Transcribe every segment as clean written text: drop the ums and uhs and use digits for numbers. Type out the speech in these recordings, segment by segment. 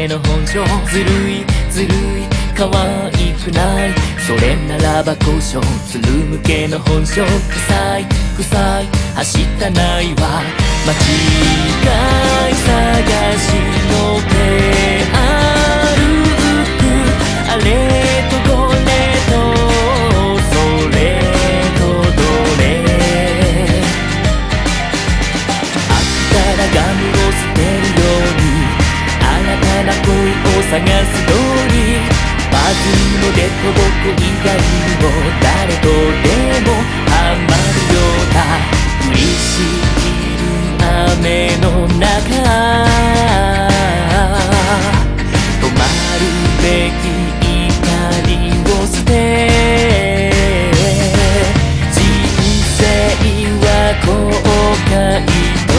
けの本性。ずるいずるい可愛くない、それならば交渉。つるむけの本性。臭い臭いはしたないわ。間違い探しのペアルック、あれとこれとそれとどれ、飽きたらガムを捨てるように新たな恋を探す通り、バズのデコボコ以外にも誰とでもハマるような、降りしきる雨の中、止まるべき怒りを捨て、人生は後悔と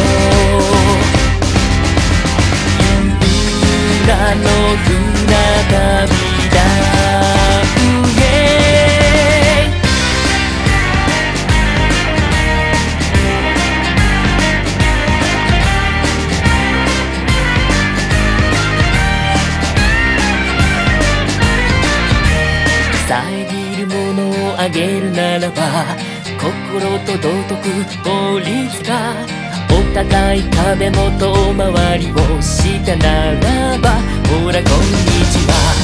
有名の船旅だ。遮るものをあげるならば心と道徳法律か、お高い壁の遠回りをしたならばほらこんにちは。